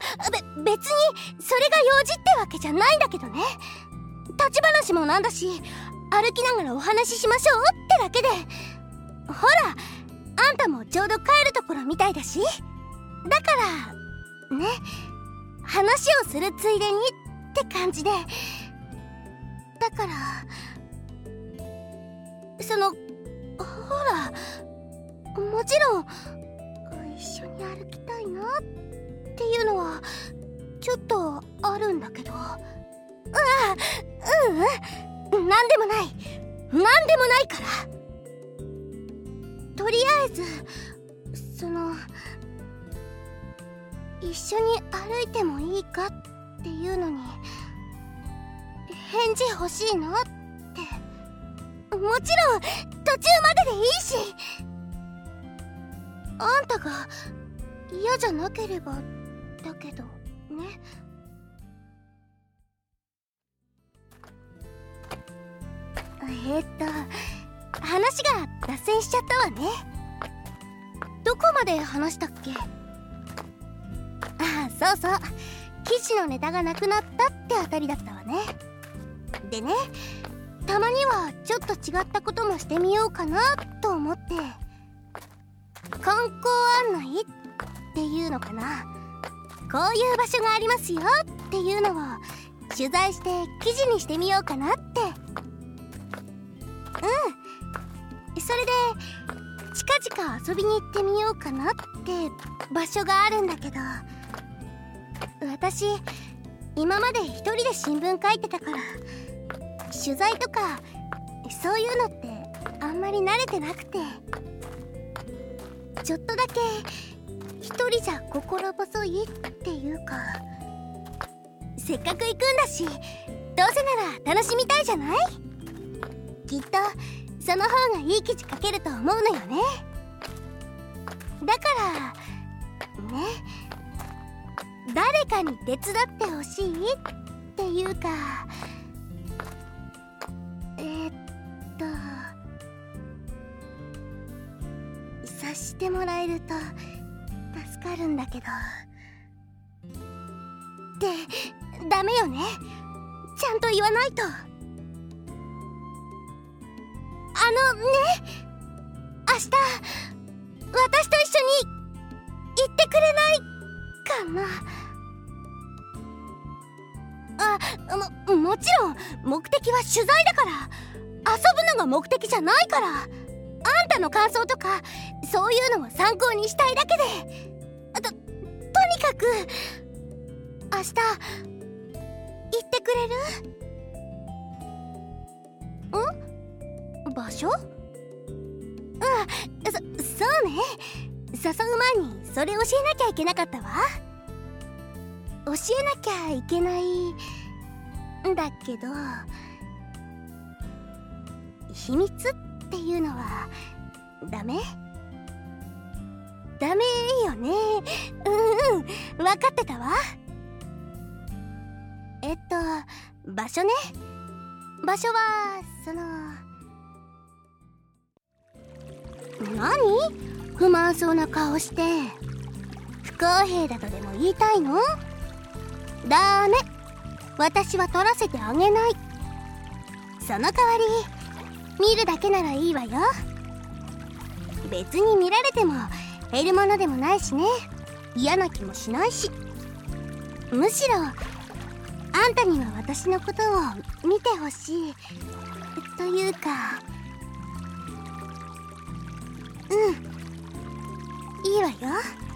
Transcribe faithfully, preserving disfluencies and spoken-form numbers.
べ別にそれが用事ってわけじゃないんだけどね。立ち話もなんだし、歩きながらお話ししましょうってだけで。ほら、あんたもちょうど帰るところみたいだし、だからね、話をするついでにって感じで。だからそのほら、もちろん一緒に歩きたいなっていうのはちょっとあるんだけど。ああ、ううん、なんでもない、なんでもないから。とりあえずその一緒に歩いてもいいかっていうのに返事欲しいなって。もちろん途中まででいいし、あんたが嫌じゃなければだけどね。えー、っと話が脱線しちゃったわね。どこまで話したっけ？ああ、そうそう、記事のネタがなくなったってあたりだったわね。でね、たまにはちょっと違ったこともしてみようかなと思って。観光案内っていうのかな、こういう場所がありますよっていうのを取材して記事にしてみようかなって。うん、それで近々遊びに行ってみようかなって場所があるんだけど、私今まで一人で新聞書いてたから取材とかそういうのってあんまり慣れてなくて、ちょっとだけ一人じゃ心細いっていうか、せっかく行くんだしどうせなら楽しみたいじゃない？きっとその方がいい記事書けると思うのよね。だからね、誰かに手伝ってほしいっていうか、えー、っと察してもらえると助かるんだけど。ってダメよね、ちゃんと言わないと。あのね、明日私と一緒に行ってくれないかな。あ、も、もちろん目的は取材だから、遊ぶのが目的じゃないから。あんたの感想とかそういうのを参考にしたいだけで。と、とにかく明日行ってくれる？ん？場所？うん、そ、そうね。誘う前にそれ教えなきゃいけなかったわ。教えなきゃいけないんだけど、秘密っていうのはダメ？ダメよね。うんうん、分かってたわ。えっと場所ね。場所はその何？不満そうな顔して。不公平だとでも言いたいの？ダメ、私は取らせてあげない。その代わり見るだけならいいわよ。別に見られても減るものでもないしね。嫌な気もしないし。むしろあんたには私のことを見てほしいというか、うん、いいわよ。